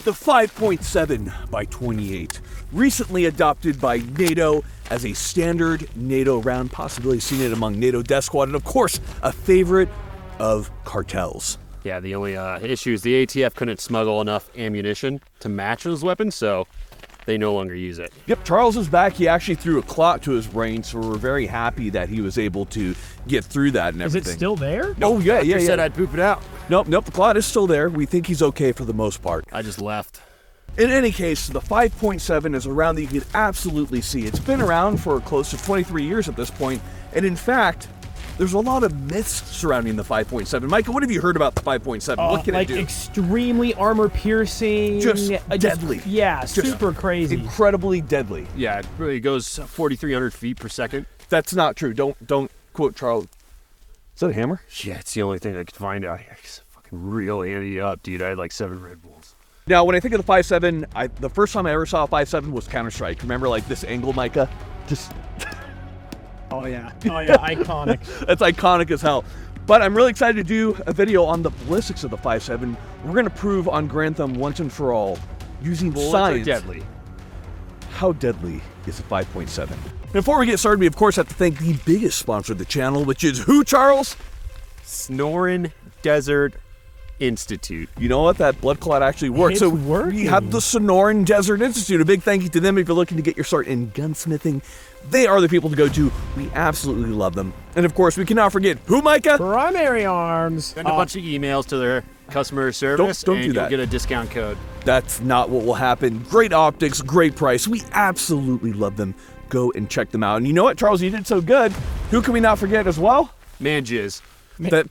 The 5.7 by 28, recently adopted by NATO as a standard NATO round, possibly seen it among NATO Death Squad, and of course, a favorite of cartels. Yeah, the only issue is the ATF couldn't smuggle enough ammunition to match those weapons, so they no longer use it. Yep, Charles is back. He actually threw a clot to his brain, so we're very happy that he was able to get through that and everything. Is it still there? Oh, yeah. I said I'd poop it out. Nope, the clot is still there. We think he's okay for the most part. I just left. In any case, the 5.7 is a round that you can absolutely see. It's been around for close to 23 years at this point, and in fact, there's a lot of myths surrounding the 5.7. Micah, what have you heard about the 5.7? What can it do? Extremely armor-piercing. Just deadly. Yeah, super crazy. Incredibly deadly. Yeah, it really goes 4,300 feet per second. That's not true. Don't quote Charles. Is that a hammer? Yeah, it's the only thing I could find out here. It's fucking real ante up, dude. I had like 7 Red Bulls. Now, when I think of the 5.7, the first time I ever saw a 5.7 was Counter-Strike. Remember, like, this angle, Micah? Just... Oh, yeah, iconic. That's iconic as hell. But I'm really excited to do a video on the ballistics of the 5.7. We're going to prove on Grantham once and for all, using Bullets science, are deadly. how deadly is a 5.7. Before we get started, we of course have to thank the biggest sponsor of the channel, which is who, Charles? Sonoran Desert Institute. You know what? That blood clot actually works. It's We working. have the Sonoran Desert Institute. A big thank you to them if you're looking to get your start in gunsmithing. They are the people to go to. We absolutely love them. And of course, we cannot forget who, Micah? Primary Arms. Send a bunch of emails to their customer service Don't and do you'll that. get a discount code. That's not what will happen. Great optics, great price. We absolutely love them. Go and check them out. And you know what, Charles? You did so good. Who can we not forget as well? Manjizz. That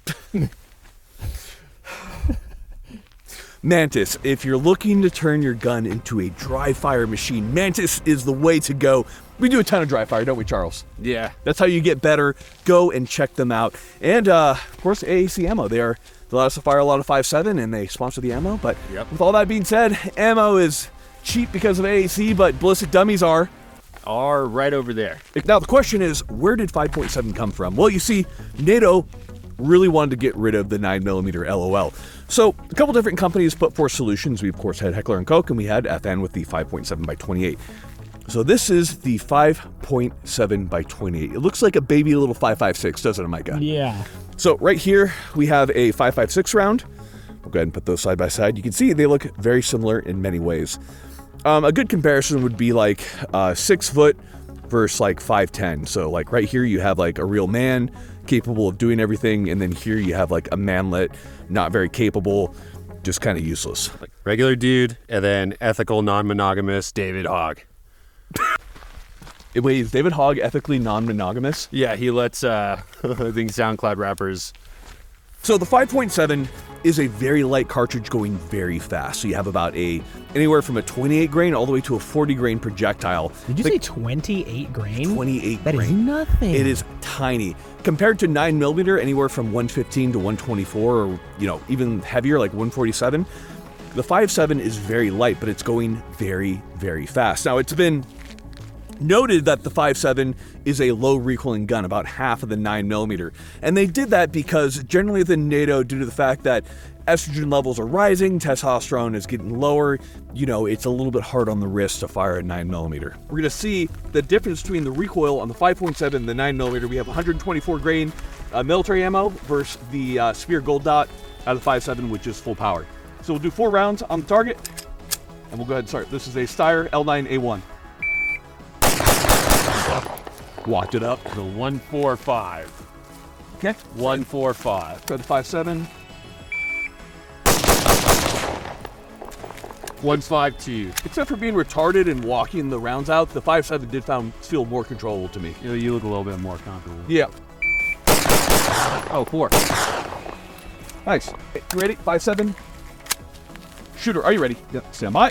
Mantis. If you're looking to turn your gun into a dry fire machine, Mantis is the way to go. We do a ton of dry fire, don't we, Charles? Yeah. That's how you get better. Go and check them out. And of course, AAC Ammo. They allow us to fire a lot of 5.7 and they sponsor the ammo. But with all that being said, ammo is cheap because of AAC, but ballistic dummies are Right over there. Now, the question is, where did 5.7 come from? Well, you see, NATO really wanted to get rid of the 9mm LOL. So, a couple different companies put forth solutions. We, of course, had Heckler & Koch, and we had FN with the 5.7 by 28. So this is the 5.7 by 28. It looks like a baby little 5.56, doesn't it, Micah? Yeah. So right here, we have a 5.56 round. We'll go ahead and put those side by side. You can see they look very similar in many ways. A good comparison would be like 6 foot versus like 5'10". So like right here you have like a real man capable of doing everything, and then here you have like a manlet, not very capable, just kind of useless. Like regular dude, and then ethical, non-monogamous David Hogg. Wait, is David Hogg ethically non-monogamous? Yeah, he lets I think SoundCloud rappers. So the 5.7 is a very light cartridge going very fast. So you have about anywhere from a 28 grain all the way to a 40 grain projectile. Did you say 28 grain? 28 That grain. is nothing. It is tiny. Compared to 9mm, anywhere from 115 to 124, or even heavier, like 147. The 5.7 is very light, but it's going very, very fast. Now, it's been noted that the 5.7 is a low recoiling gun, about half of the 9mm. And they did that because generally within NATO, due to the fact that estrogen levels are rising, testosterone is getting lower, it's a little bit hard on the wrist to fire a 9mm. We're going to see the difference between the recoil on the 5.7 and the 9mm. We have 124 grain military ammo versus the Spear Gold Dot out of the 5.7, which is full power. So we'll do 4 rounds on the target, and we'll go ahead and start. This is a Steyr L9A1. Walked it up. The 145. Okay. 145. Try the 5.7. 152. Except for being retarded and walking the rounds out, the 5.7 did feel more controllable to me. You look a little bit more comfortable. Yeah. Oh, 4. Nice. Okay, you ready? 5.7. Shooter, are you ready? Yep. Stand by.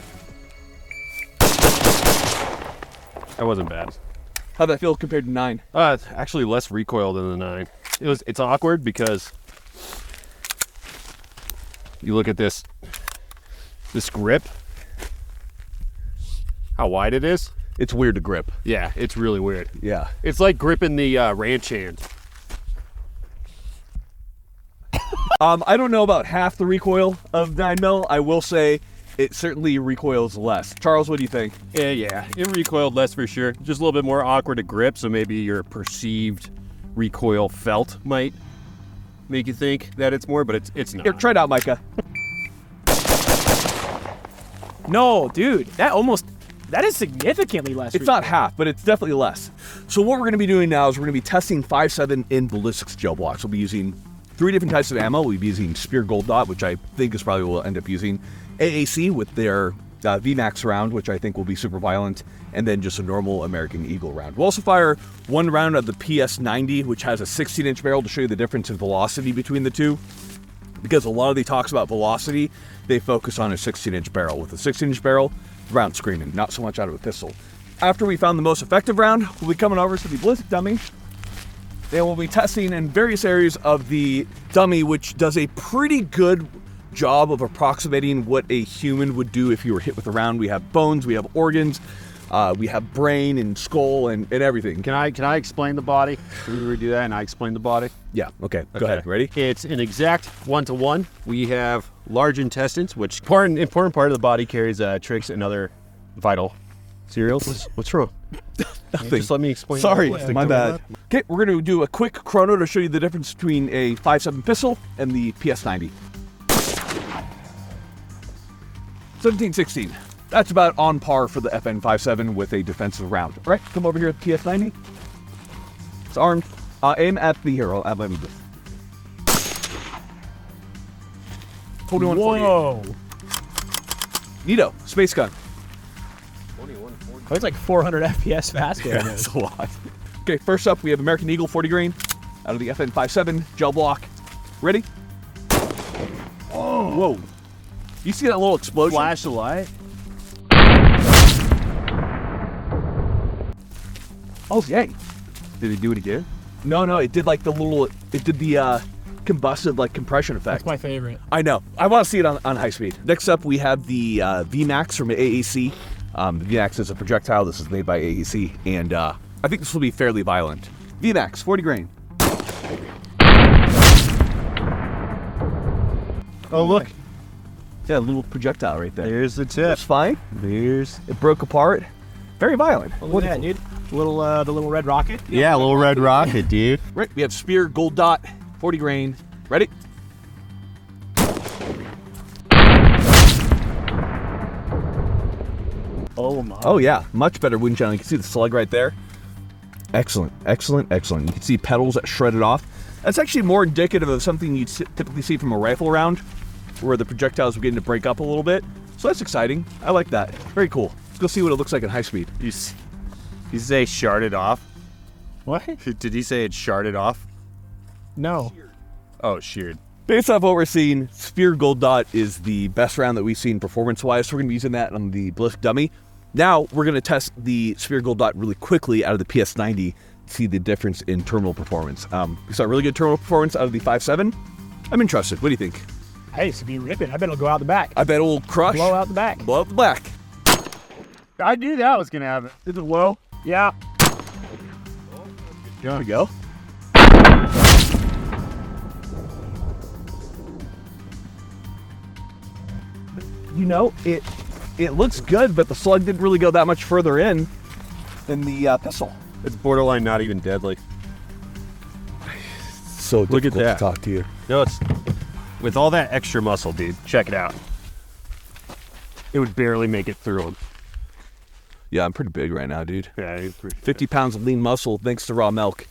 That wasn't bad. How'd that feel compared to 9? It's actually less recoil than the 9. It's awkward because you look at this grip, how wide it is. It's weird to grip. Yeah, it's really weird. Yeah. It's like gripping the ranch hand. I don't know about half the recoil of 9mm. I will say it certainly recoils less. Charles, what do you think? Yeah, it recoiled less for sure. Just a little bit more awkward to grip, so maybe your perceived recoil felt might make you think that it's more, but it's not. Here, try it out, Micah. No, dude, that is significantly less. It's not half, but it's definitely less. So what we're going to be doing now is we're going to be testing 5.7 in ballistics gel blocks. We'll be using 3 different types of ammo. We'll be using Spear Gold Dot, which I think is probably what we'll end up using. AAC with their VMAX round, which I think will be super violent, and then just a normal American Eagle round. We'll also fire 1 round of the PS90, which has a 16-inch barrel to show you the difference in velocity between the two. Because a lot of the talks about velocity, they focus on a 16-inch barrel. With a 16-inch barrel, the round's screaming, not so much out of a pistol. After we found the most effective round, we'll be coming over to the ballistic dummy. Then we'll be testing in various areas of the dummy, which does a pretty good job of approximating what a human would do if you were hit with a round. We have bones, we have organs, we have brain and skull and everything. Can I explain the body? Can we do that and I explain the body? Yeah, okay. Go ahead. Ready? It's an exact 1-to-1. We have large intestines, which important part of the body carries tricks and other vital cereals. What's wrong? Nothing. Just let me explain. Sorry, my bad. Okay, we're going to do a quick chrono to show you the difference between a 5.7 pistol and the PS90. 17-16. That's about on par for the FN57 with a defensive round. All right, come over here at the PS90. It's armed. Aim at the hero. Let me do it. 21. Whoa. Neato. Space gun. Oh, it's like 400 FPS faster. Yeah, that's a lot. Okay, first up, we have American Eagle 40 grain out of the FN57 gel block. Ready? Oh. Whoa. You see that little explosion? Flash of light. Oh, yay. Did he do it again? No, it did like the little, it did the combustive like compression effect. That's my favorite. I know. I want to see it on high speed. Next up, we have the VMAX from AAC. The VMAX is a projectile. This is made by AAC, and I think this will be fairly violent. VMAX, 40 grain. Oh, look. Yeah, a little projectile right there. There's the tip. It's fine. It broke apart. Very violent. Look at that, dude. The little red rocket. Yeah, a little red rocket, dude. Right, we have Spear Gold Dot, 40 grain. Ready? Oh my. Oh yeah, much better wound channel. You can see the slug right there. Excellent. You can see petals that shredded off. That's actually more indicative of something you'd typically see from a rifle round, where the projectiles were getting to break up a little bit. So that's exciting. I like that. Very cool. Let's go see what it looks like at high speed. You say sharded off? What? Did he say it sharded off? No. Oh, sheared. Based off what we're seeing, Spear Gold Dot is the best round that we've seen performance-wise, so we're going to be using that on the ballistic dummy. Now, we're going to test the Spear Gold Dot really quickly out of the PS90 to see the difference in terminal performance. We saw really good terminal performance out of the 5.7. I'm interested. What do you think? Hey, it's be ripping. I bet it'll go out the back. I bet it will crush. Blow out the back. Blow out the back. I knew that was going to happen. Is it low? Yeah. There we go. You know, it looks good, but the slug didn't really go that much further in than the pistol. It's borderline not even deadly. So Look at difficult that. to talk to you. No, it's with all that extra muscle, dude. Check it out. It would barely make it through him. Yeah, I'm pretty big right now, dude. Yeah, he's pretty 50 pounds of lean muscle thanks to raw milk.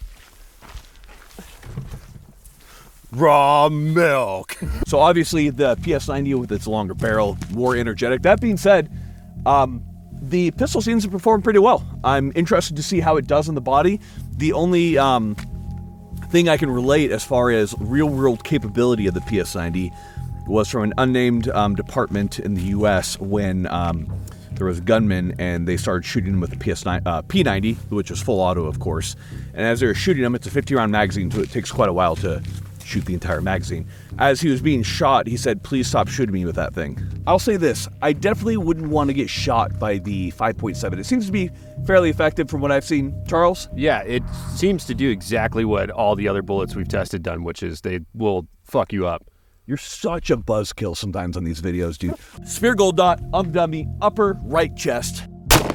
raw milk. So obviously the PS90 with its longer barrel, more energetic. That being said, the pistol seems to perform pretty well. I'm interested to see how it does in the body. The only thing I can relate as far as real-world capability of the PS90 was from an unnamed department in the U.S. when there was a gunman and they started shooting him with the P90, which is full auto, of course. And as they were shooting him, it's a 50-round magazine, so it takes quite a while to shoot the entire magazine. As he was being shot, he said, "Please stop shooting me with that thing." I'll say this, I definitely wouldn't want to get shot by the 5.7. It seems to be fairly effective from what I've seen. Charles? Yeah, it seems to do exactly what all the other bullets we've tested done, which is they will fuck you up. You're such a buzzkill sometimes on these videos, dude. Spear Gold Dot on the dummy, upper right chest.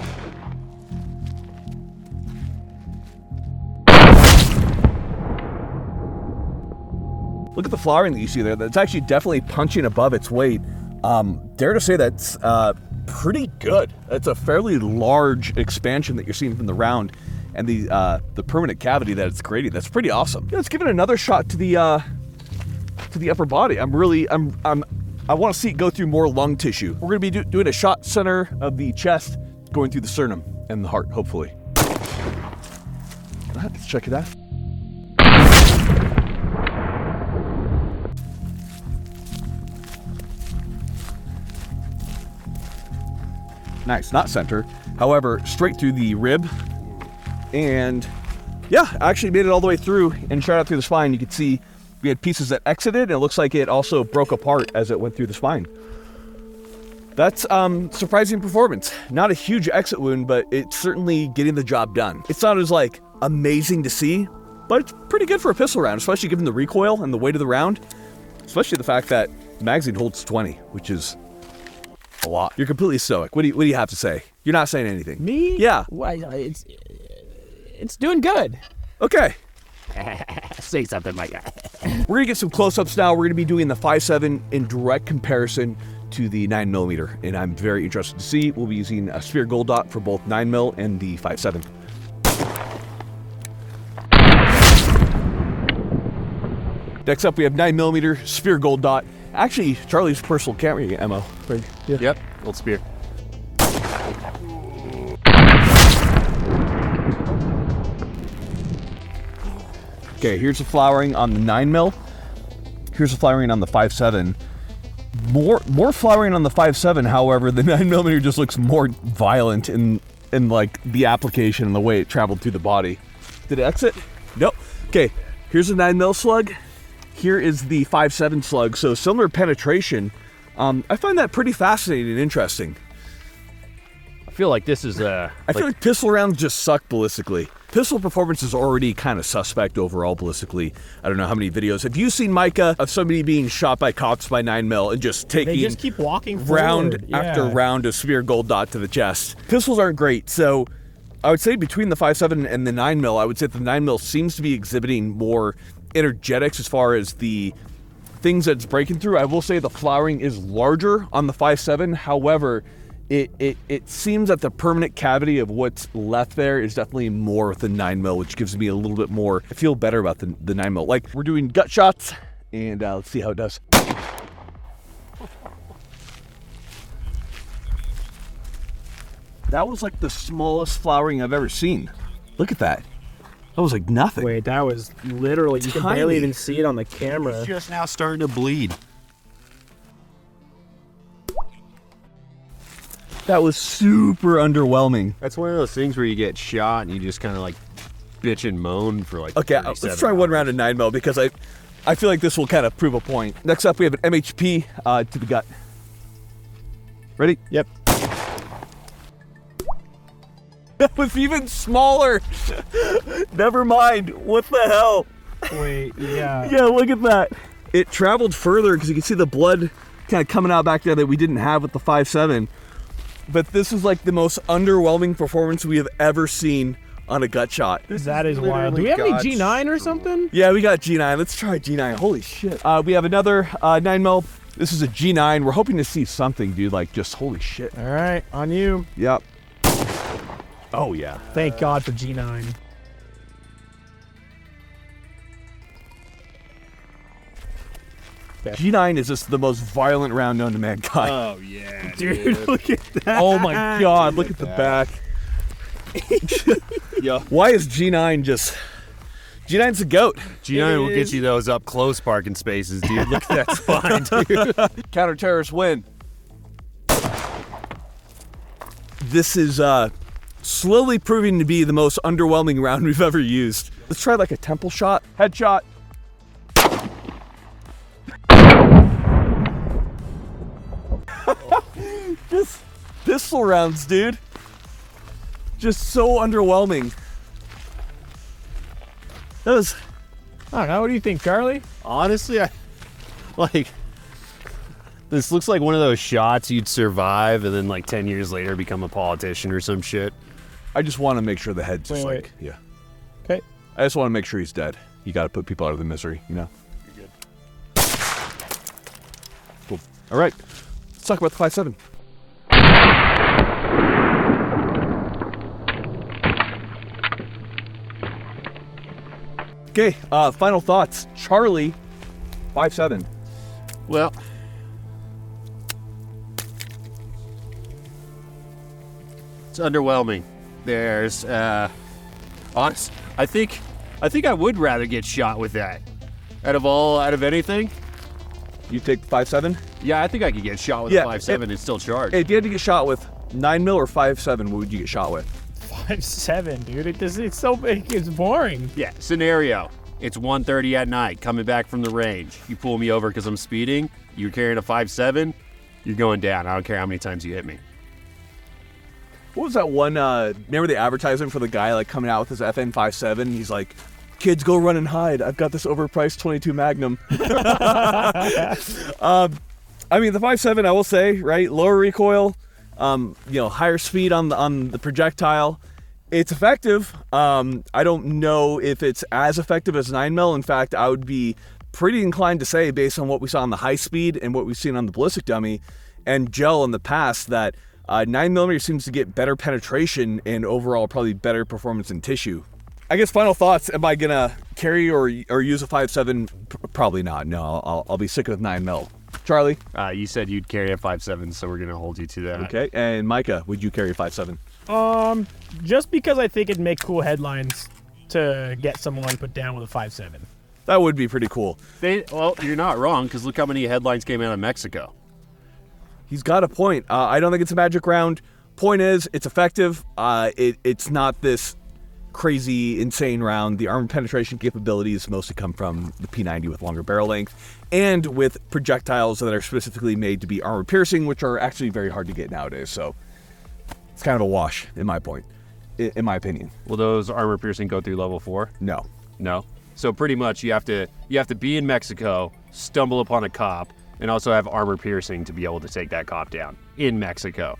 Look at the flowering that you see there. That's actually definitely punching above its weight. Dare to say that's pretty good. That's a fairly large expansion that you're seeing from the round, and the permanent cavity that it's creating. That's pretty awesome. Yeah, let's give it another shot to the upper body. I want to see it go through more lung tissue. We're gonna be doing a shot center of the chest, going through the sternum and the heart, hopefully. All right, let's check it out. Nice, not center. However, straight through the rib. And yeah, I actually made it all the way through and shot out through the spine. You can see we had pieces that exited, and it looks like it also broke apart as it went through the spine. That's surprising performance. Not a huge exit wound, but it's certainly getting the job done. It's not as like amazing to see, but it's pretty good for a pistol round, especially given the recoil and the weight of the round. Especially the fact that the magazine holds 20, which is a lot. You're completely stoic. What do you have to say? You're not saying anything. Me? Yeah. Well, it's doing good. Okay. Say something, Mike. We're gonna get some close-ups now. We're gonna be doing the 5.7 in direct comparison to the 9mm, and I'm very interested to see. We'll be using a Spear Gold Dot for both 9mm and the 5.7. Next up, we have 9mm Spear Gold Dot. Actually, Charlie's personal camera ammo. Right? Yeah. Yep, old spear. Okay, here's the flowering on the 9mm. Here's the flowering on the 5.7. More flowering on the 5.7, however, the 9mm just looks more violent in like the application and the way it traveled through the body. Did it exit? Nope. Okay, here's a 9mm slug. Here is the 5.7 slug, so similar penetration. I find that pretty fascinating and interesting. I feel like this is I feel like pistol rounds just suck ballistically. Pistol performance is already kind of suspect overall ballistically. I don't know how many videos. Have you seen, Micah, of somebody being shot by cops by 9mm and just taking they just keep walking round forward. after round of Spear Gold Dot to the chest? Pistols aren't great, so I would say between the 5.7 and the 9mm, I would say the 9mm seems to be exhibiting more energetics as far as the things that it's breaking through. I will say the flowering is larger on the 5.7. However, it seems that the permanent cavity of what's left there is definitely more with the 9mm, which gives me a little bit more. I feel better about the 9mm. Like, we're doing gut shots, and let's see how it does. That was like the smallest flowering I've ever seen. Look at that. That was like nothing. Wait, that was literally, you can barely even see it on the camera. It's just now starting to bleed. That was super underwhelming. That's one of those things where you get shot and you just kind of like bitch and moan for like Okay, let's try one round of 9mm because I feel like this will kind of prove a point. Next up, we have an MHP to the gut. Ready? Yep. That was even smaller. Never mind. What the hell? Wait, yeah. Yeah, look at that. It traveled further because you can see the blood kind of coming out back there that we didn't have with the 5.7. But this is like the most underwhelming performance we have ever seen on a gut shot. That is wild. Do we have any G9 or something? Yeah, we got G9. Let's try G9. Holy shit. We have another 9mm. This is a G9. We're hoping to see something, dude. Like, just holy shit. All right, on you. Yep. Oh, yeah. Thank God for G9. G9 is just the most violent round known to mankind. Oh yeah, Dude, look at that. Oh my God, look at the back. Yeah. Why is G9 just... G9's a goat. G9 will get you those up close parking spaces, dude. Look at that spine, dude. Counter-terrorists win. This is slowly proving to be the most underwhelming round we've ever used. Let's try like a temple shot. Headshot. Just pistol rounds, dude. Just so underwhelming. That was... I don't know. What do you think, Charlie? Honestly, This looks like one of those shots you'd survive and then like 10 years later become a politician or some shit. I just want to make sure the head's just Wait. yeah. Okay. I just want to make sure he's dead. You got to put people out of the misery, you know? You're good. Cool. All right. Let's talk about the 5.7. Okay, final thoughts. Charlie, 5.7. Well, it's underwhelming. There's, honest. I think I would rather get shot with that. Out of anything, You take 5.7? yeah, I think I could get shot with Yeah, a 5.7 and still charge. If you had to get shot with 9 mil or 5.7, what would you get shot with? 5.7, dude. It's so big. It's boring. Yeah, scenario. It's 1:30 at night, coming back from the range. You pull me over because I'm speeding. You're carrying a 5.7. You're going down. I don't care how many times you hit me. What was that one? Remember the advertisement for the guy like coming out with his FN 5.7? He's like, "Kids, go run and hide. I've got this overpriced 22 Magnum." I mean, the 5.7, I will say, right? Lower recoil, higher speed on the projectile. It's effective. I don't know if it's as effective as 9 mil. In fact, I would be pretty inclined to say, based on what we saw on the high speed and what we've seen on the ballistic dummy and gel in the past, that 9mm seems to get better penetration and overall probably better performance in tissue. I guess final thoughts. Am I gonna carry or use a 5.7? Probably not. No, I'll be sick with 9 mil. Charlie. You said you'd carry a 5.7, so we're gonna hold you to that. Okay. And Micah, would you carry a 5.7? Just because I think it'd make cool headlines to get someone put down with a 5.7. That would be pretty cool. Well, you're not wrong, because look how many headlines came out of Mexico. He's got a point. I don't think it's a magic round. Point is, it's effective. It's not this crazy, insane round. The armor penetration capabilities mostly come from the P90 with longer barrel length and with projectiles that are specifically made to be armor piercing, which are actually very hard to get nowadays. So it's kind of a wash, in my opinion. Will those armor piercing go through level 4? No. No. So pretty much you have to be in Mexico, stumble upon a cop, and also have armor piercing to be able to take that cop down in Mexico.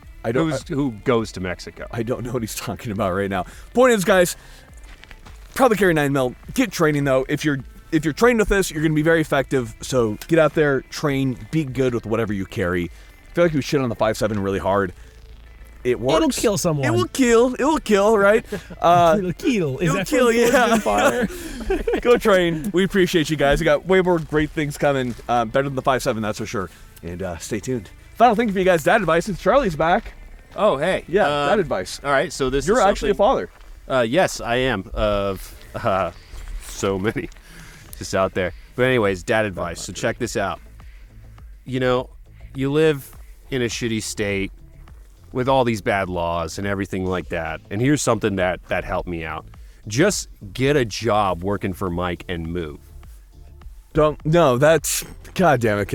Who goes to Mexico? I don't know what he's talking about right now. Point is, guys, probably carry 9 mil. Get training though. If you're trained with this, you're going to be very effective. So get out there, train, be good with whatever you carry. I feel like we shit on the 5.7 really hard. It works. It'll kill someone. It will kill, right? It'll kill. Is it'll that kill, yeah. Fire? Go train. We appreciate you guys. We got way more great things coming. Better than the 5.7, that's for sure. And stay tuned. Final thing for you guys, dad advice, since Charlie's back. Oh, hey. Yeah, dad advice. All right, so this You're is actually a father. Yes, I am. Of so many just out there. But anyways, dad advice. So check this out. You live in a shitty state with all these bad laws and everything like that. And here's something that helped me out. Just get a job working for Mike and move. God damn it, kid.